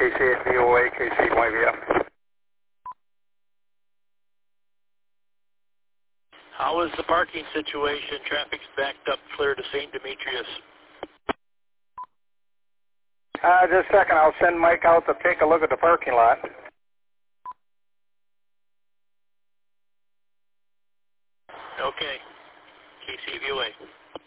KC8 VOA, KC8 YVF. How is the parking situation? Traffic's backed up clear to St. Demetrius. Just a second, I'll send Mike out to take a look at the parking lot. Okay. KC VOA.